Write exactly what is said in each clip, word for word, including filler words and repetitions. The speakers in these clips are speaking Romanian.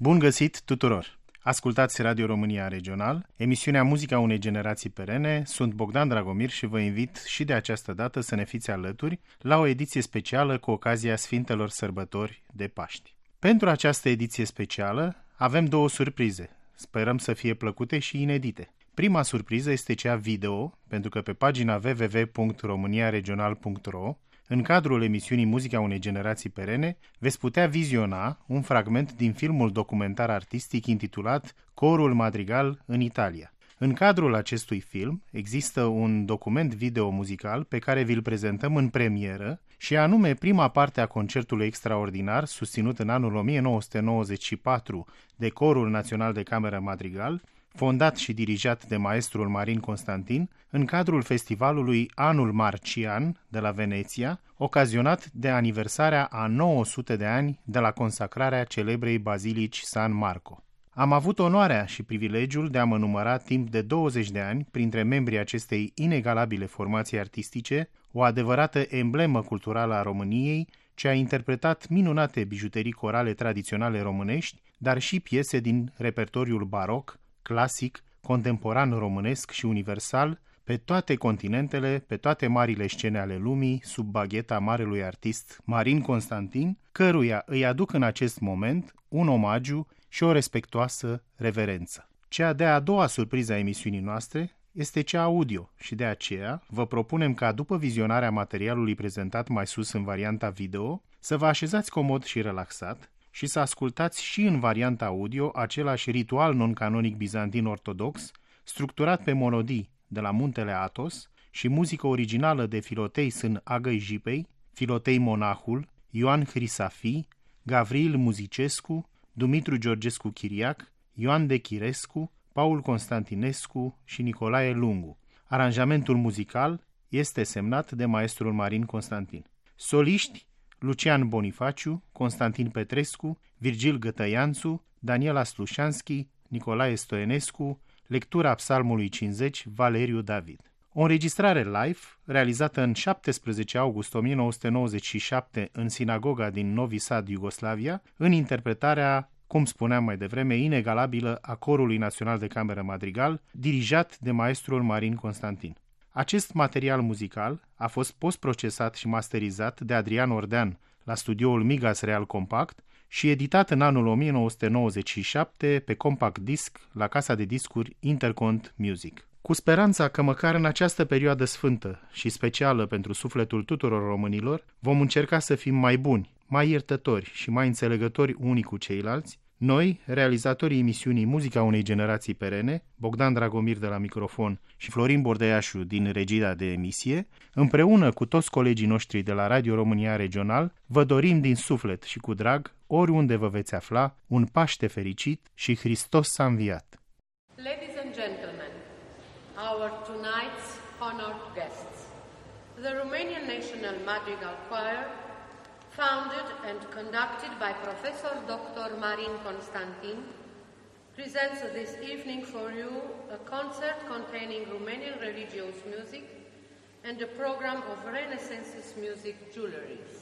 Bun găsit tuturor! Ascultați Radio România Regional, emisiunea Muzica unei generații perene. Sunt Bogdan Dragomir și vă invit și de această dată să ne fiți alături la o ediție specială cu ocazia Sfintelor Sărbători de Paști. Pentru această ediție specială avem două surprize. Sperăm să fie plăcute și inedite. Prima surpriză este cea video, pentru că pe pagina w w w punct românia regional punct r o, în cadrul emisiunii Muzica unei generații perene, veți putea viziona un fragment din filmul documentar artistic intitulat Corul Madrigal în Italia. În cadrul acestui film există un document video muzical pe care vi-l prezentăm în premieră și anume prima parte a concertului extraordinar susținut în anul o mie nouă sute nouăzeci și patru de Corul Național de Cameră Madrigal, fondat și dirijat de maestrul Marin Constantin, în cadrul festivalului Anul Marcian de la Veneția, ocazionat de aniversarea a nouă sute de ani de la consacrarea celebrei bazilici San Marco. Am avut onoarea și privilegiul de a mă număra timp de douăzeci de ani printre membrii acestei inegalabile formații artistice, o adevărată emblemă culturală a României, ce a interpretat minunate bijuterii corale tradiționale românești, dar și piese din repertoriul baroc, clasic, contemporan românesc și universal, pe toate continentele, pe toate marile scene ale lumii, sub bagheta marelui artist Marin Constantin, căruia îi aduc în acest moment un omagiu și o respectuoasă reverență. Cea de-a doua surpriză a emisiunii noastre este cea audio și de aceea vă propunem ca după vizionarea materialului prezentat mai sus în varianta video, să vă așezați comod și relaxat și să ascultați și în varianta audio același ritual non-canonic bizantin ortodox, structurat pe monodii de la Muntele Athos și muzică originală de Filotei Sân Agăi Jipei, Filotei Monahul, Ioan Hrisafi, Gavril Muzicescu, Dumitru Georgescu Chiriac, Ioan de Chirescu, Paul Constantinescu și Nicolae Lungu. Aranjamentul muzical este semnat de maestrul Marin Constantin. Soliști: Lucian Bonifaciu, Constantin Petrescu, Virgil Gătăianțu, Daniela Slușanski, Nicolae Stoenescu, lectura psalmului cincizeci, Valeriu David. O înregistrare live, realizată în șaptesprezece august o mie nouă sute nouăzeci și șapte în sinagoga din Novi Sad, Iugoslavia, în interpretarea, cum spuneam mai devreme, inegalabilă a Corului Național de Cameră Madrigal, dirijat de maestrul Marin Constantin. Acest material muzical a fost postprocesat și masterizat de Adrian Ordean la studioul Migas Real Compact și editat în anul o mie nouă sute nouăzeci și șapte pe compact disc la casa de discuri Intercont Music. Cu speranța că măcar în această perioadă sfântă și specială pentru sufletul tuturor românilor, vom încerca să fim mai buni, mai iertători și mai înțelegători unii cu ceilalți, noi, realizatorii emisiunii Muzica unei generații perene, Bogdan Dragomir de la microfon și Florin Bordeiașu din regia de emisie, împreună cu toți colegii noștri de la Radio România Regional, vă dorim din suflet și cu drag, oriunde vă veți afla, un Paște fericit și Hristos s-a înviat! Ladies and gentlemen, our tonight's honored guests, the Romanian National Madrigal Choir, founded and conducted by Professor Doctor Marin Constantin, presents this evening for you a concert containing Romanian religious music and a program of Renaissance music jewelries.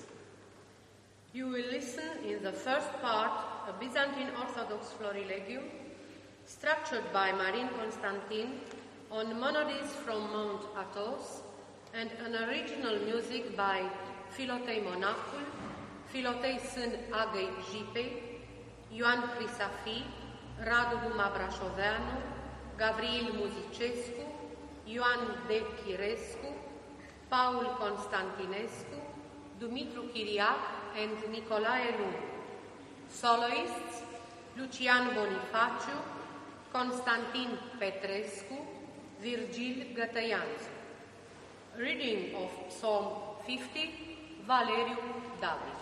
You will listen in the first part a Byzantine Orthodox Florilegium structured by Marin Constantin on monodies from Mount Athos and an original music by Filotei Monahul, Filotei Sân Agăi Jipei, Ioan Hrisafi, Radu Duma Brașoveanu, Gavril Muzicescu, Ioan de Chirescu, Paul Constantinescu, Dumitru Chiriac and Nicolae Lungu. Soloists: Lucian Bonifaciu, Constantin Petrescu, Virgil Gătăianțu. Reading of Psalm fifty, Valeriu David.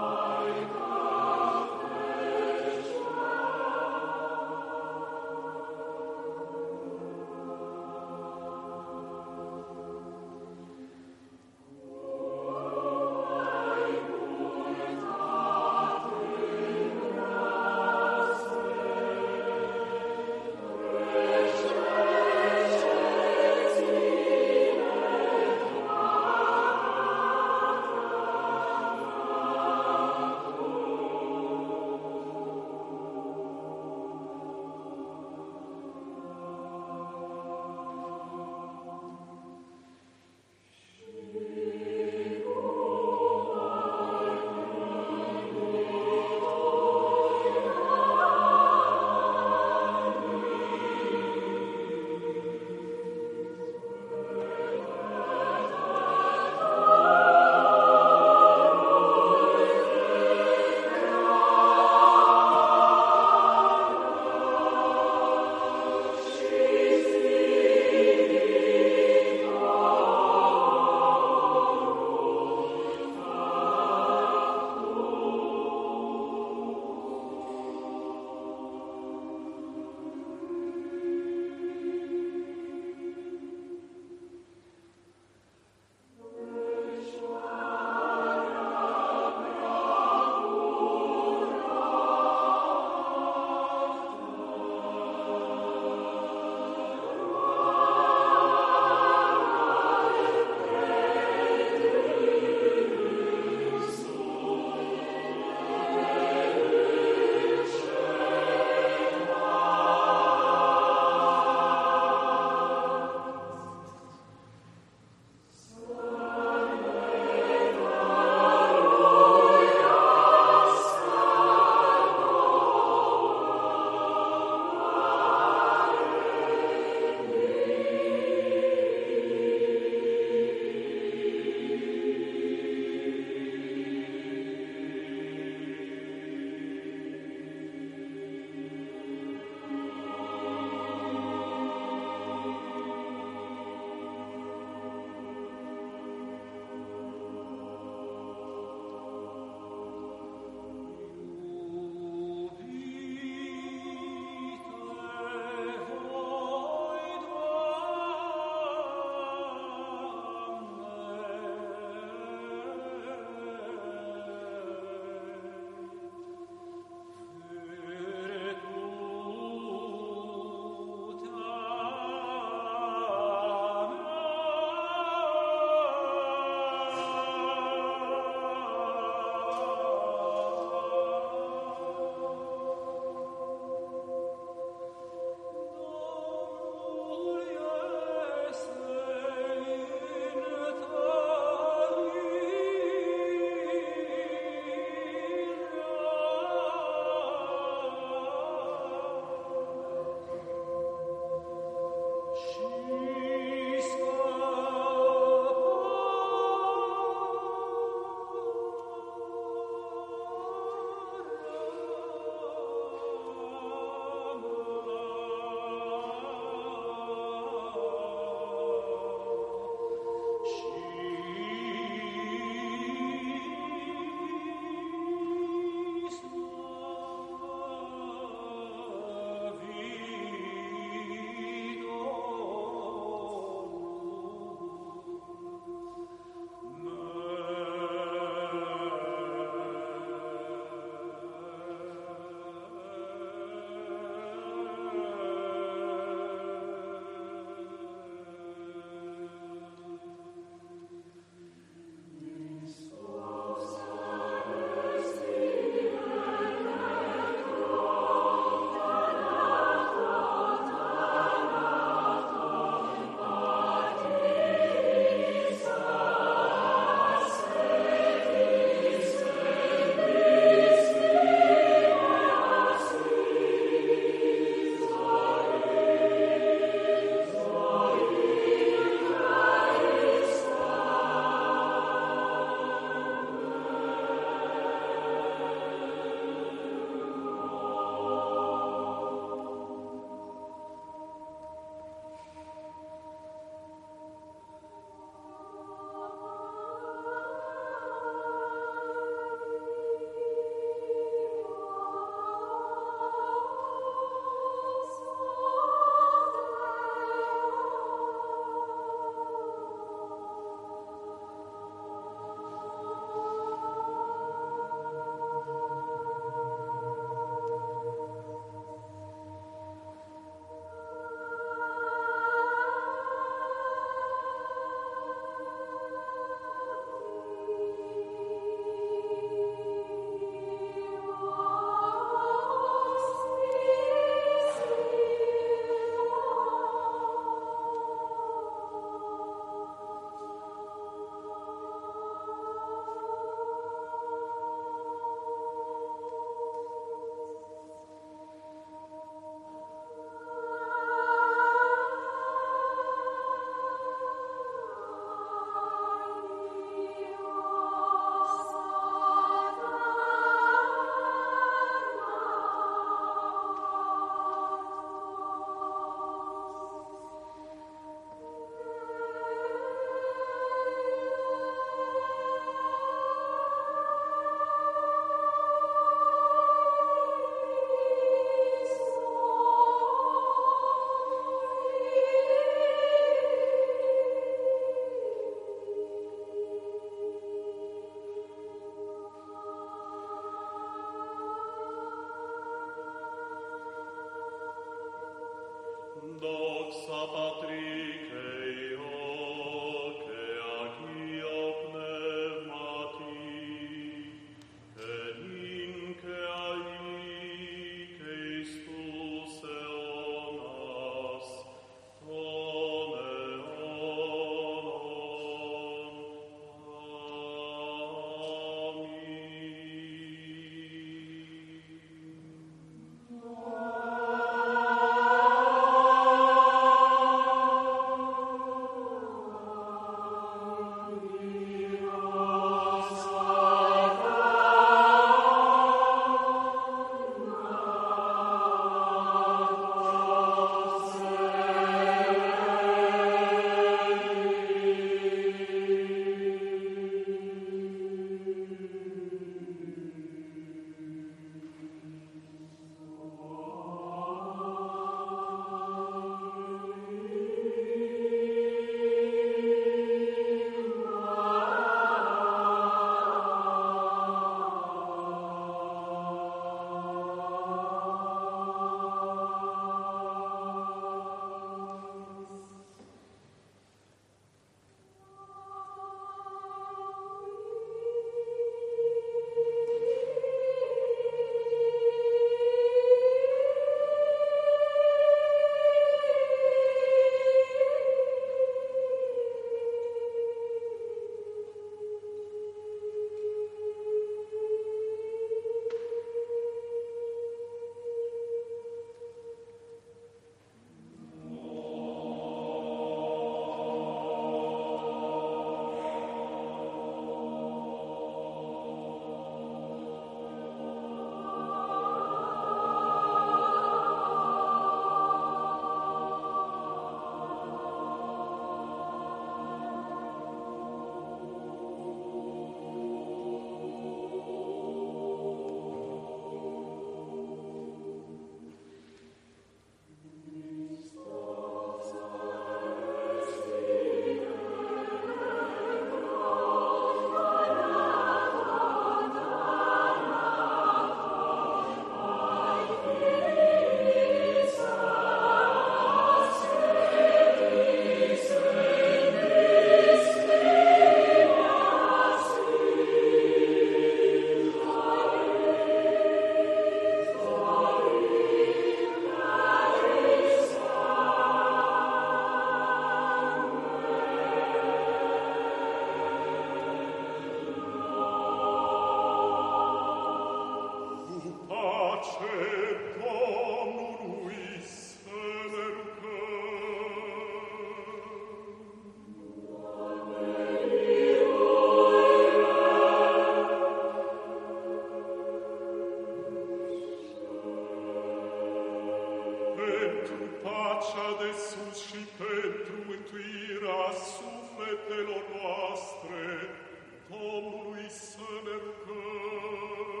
bucuria sufletelor noastre, Domnului să ne rugăm.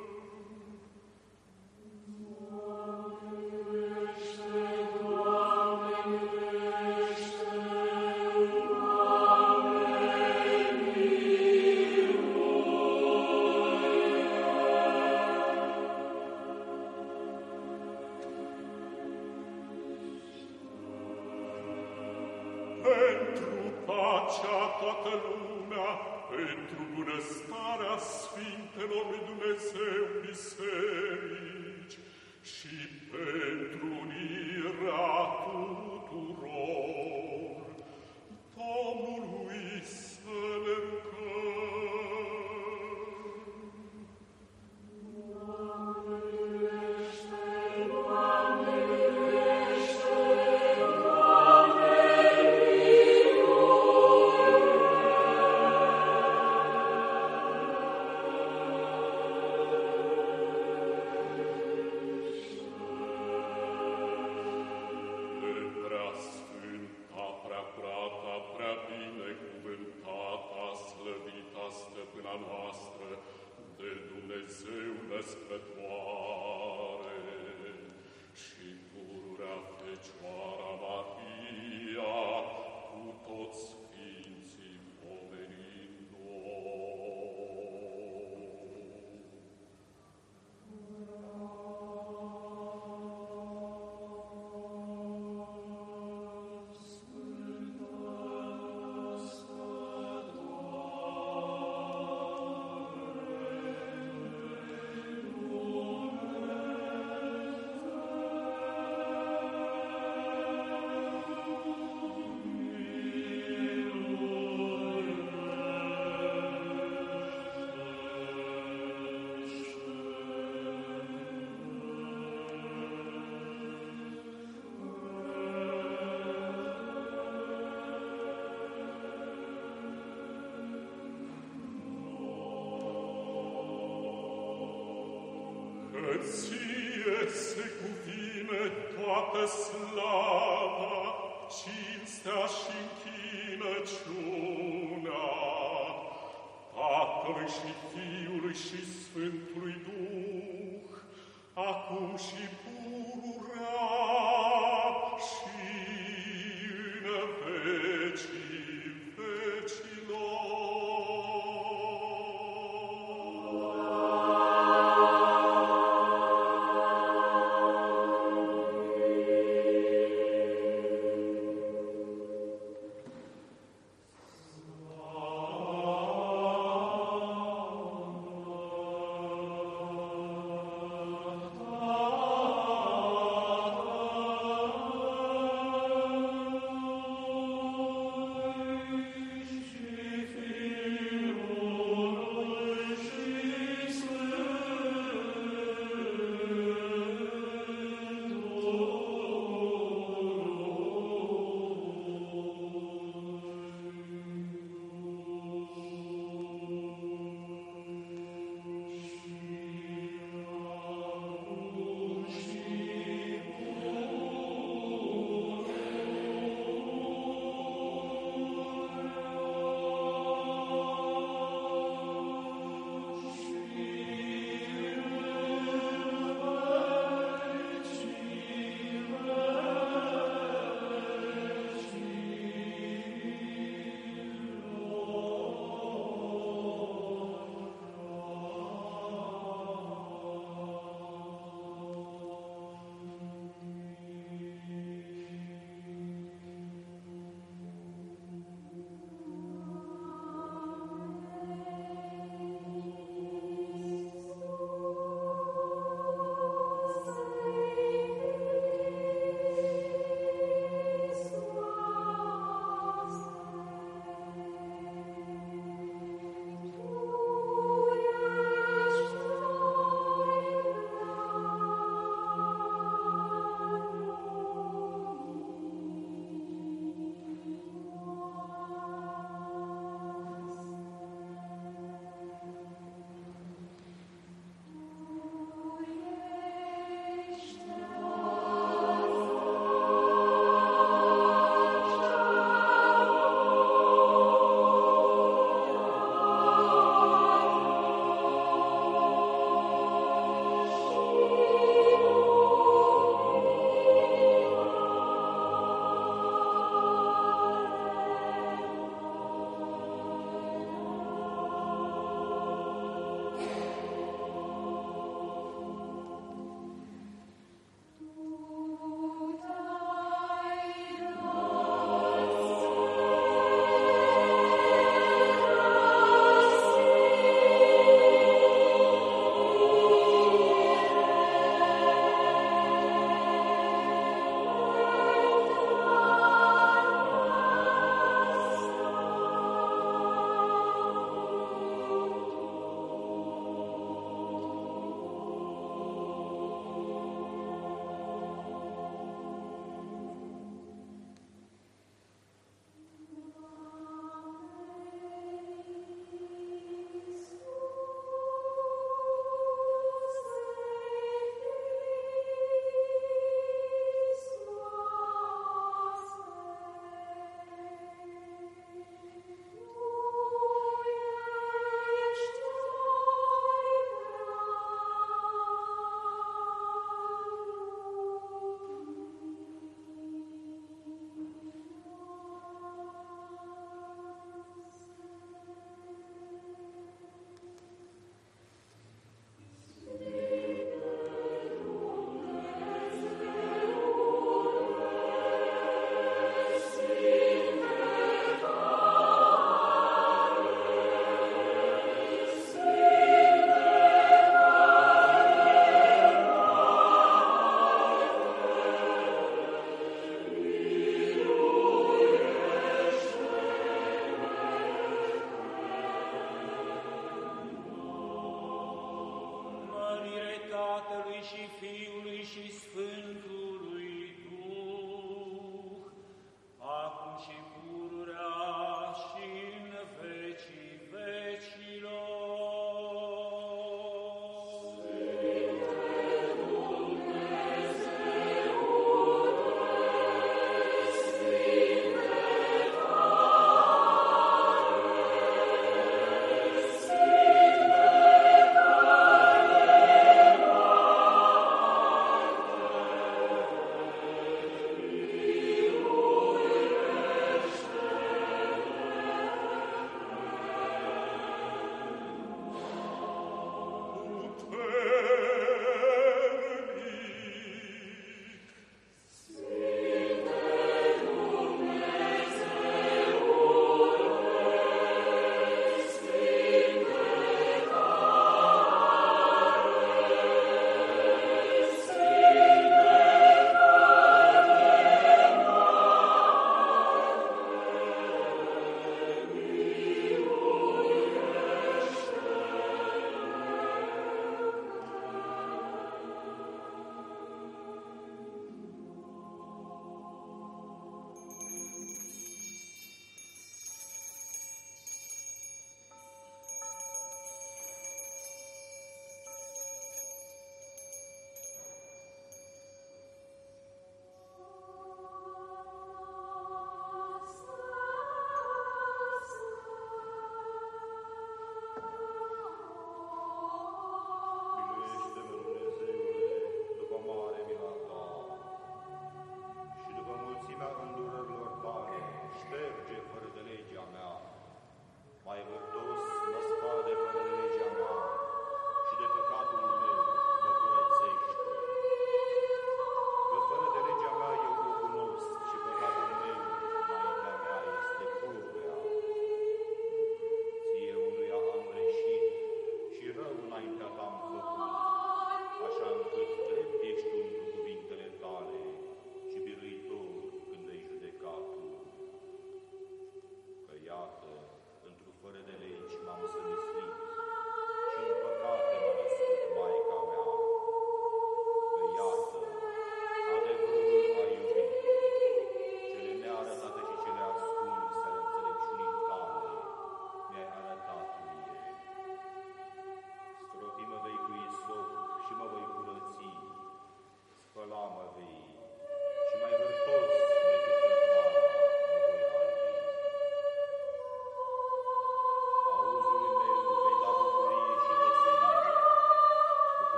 Pentru pacea toată lumea, pentru bunăstarea Sfintelor lui Dumnezeu biserici și pentru unirea tuturor, Domnului să ne rugăm. Ție se cuvine toată slava, cinstea și închinăciunea Tatălui și Fiului și Sfântului Duh, acum și pururea și în vecii vecilor. Oh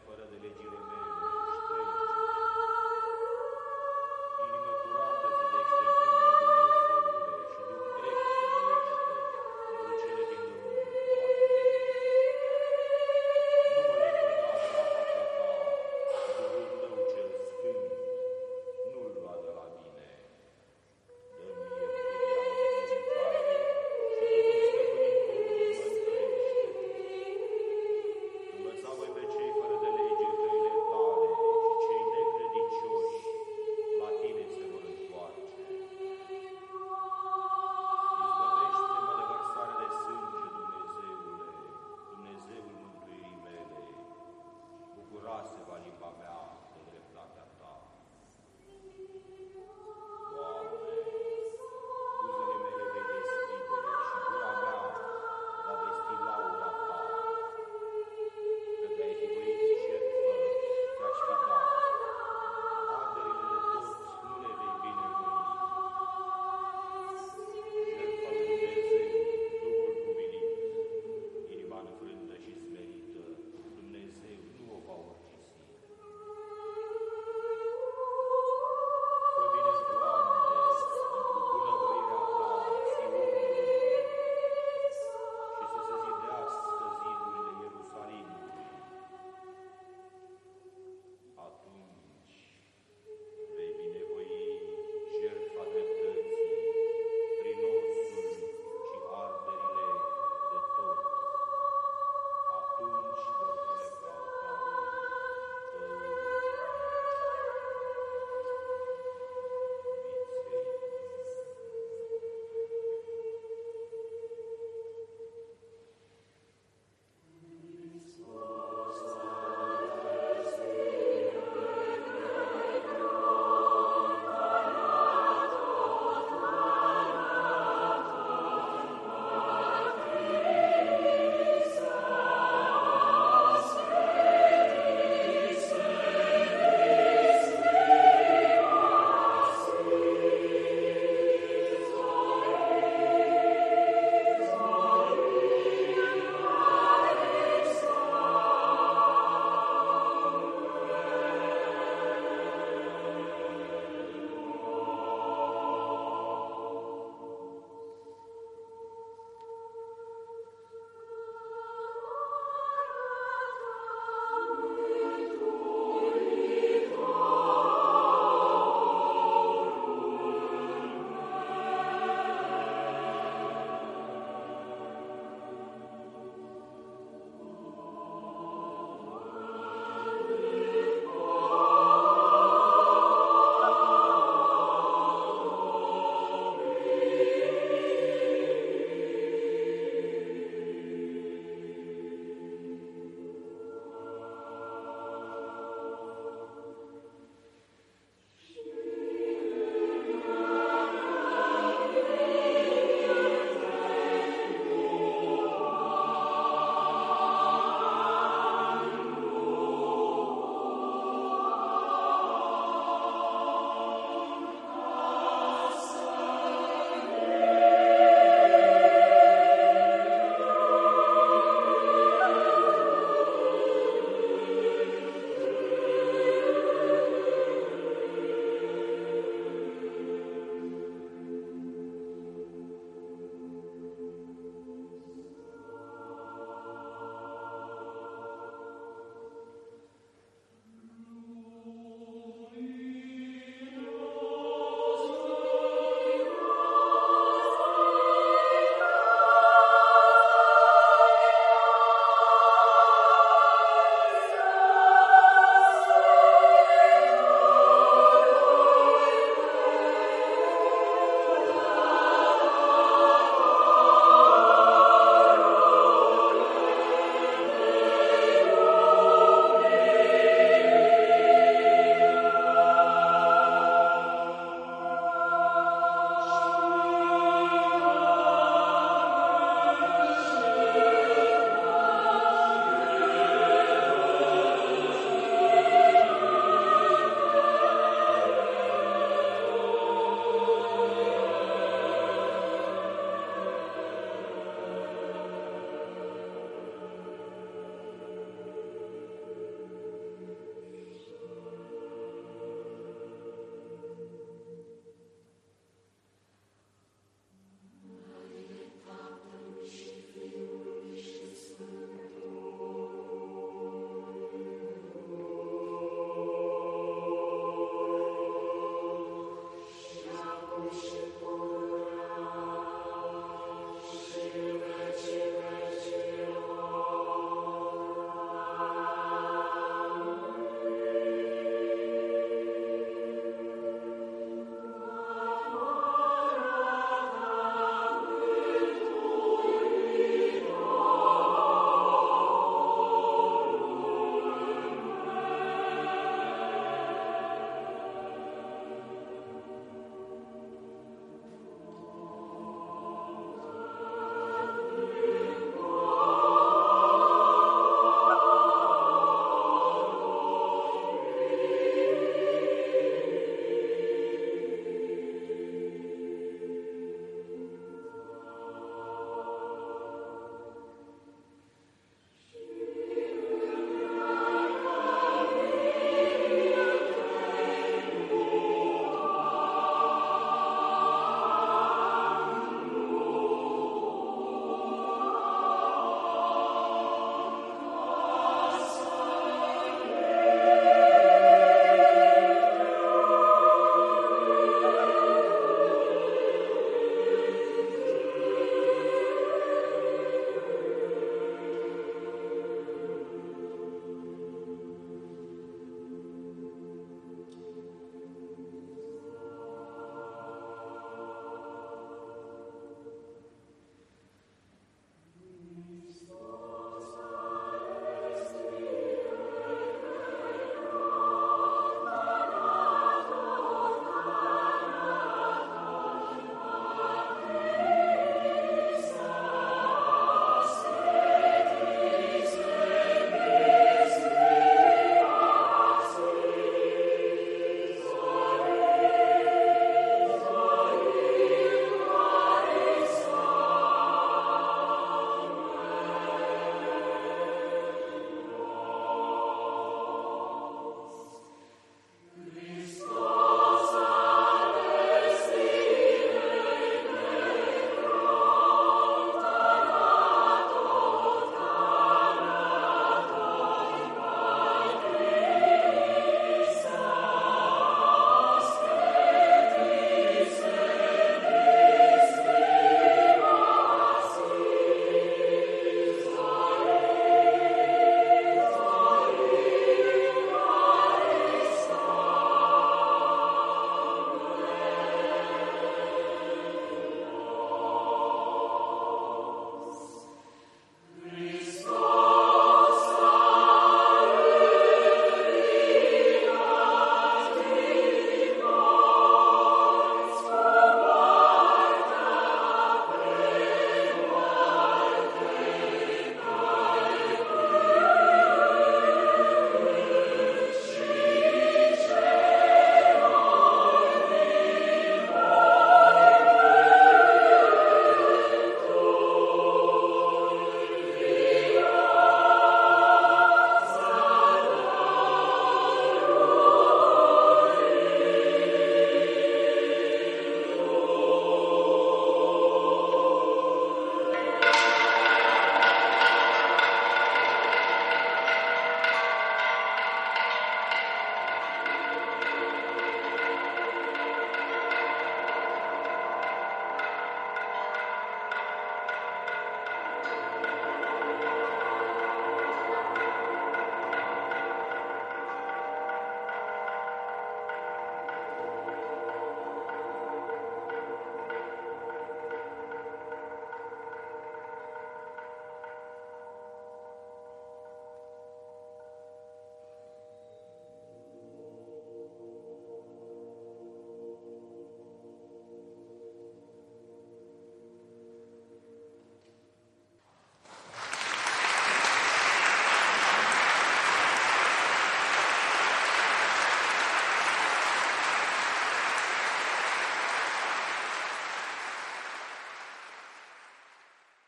fără de legile mele, șterge. Inimă curată zidește între mine, Dumnezeule, și Duh drept trăiește întru cele din lăunul toate. Nu mă lepăda de la fața ta, Duhul tău cel sfânt, nu-l lua de la mine. Dă-mi mie puterea mântuitoare și tu, stăpânitor, mă întărește. Învăța voi pe cei fără de lege căile tale și cei necredincioși la tine se vor întoarce. Izbăvește-mă de vărsare de sânge, Dumnezeule, Dumnezeul mântuirii mele. Bucura-se va limba mea